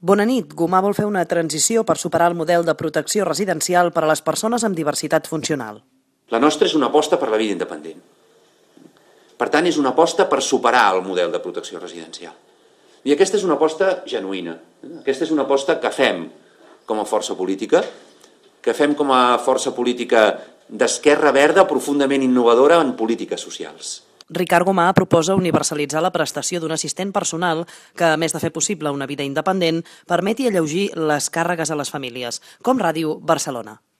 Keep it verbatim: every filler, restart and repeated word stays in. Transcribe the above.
Bona nit. Gomà vol fer una transició per superar el model de protecció residencial per a les persones amb diversitat funcional. La nostra és una aposta per la vida independent. Per tant, és una aposta per superar el model de protecció residencial. I aquesta és una aposta genuïna. Aquesta és una aposta que fem com a força política, que fem com a força política d'esquerra verda profundament innovadora en polítiques socials. Ricard Gomà proposa universalitzar la prestació d'un assistent personal que, a més de fer possible una vida independent, permeti alleugir les càrregues a les famílies, com Ràdio Barcelona.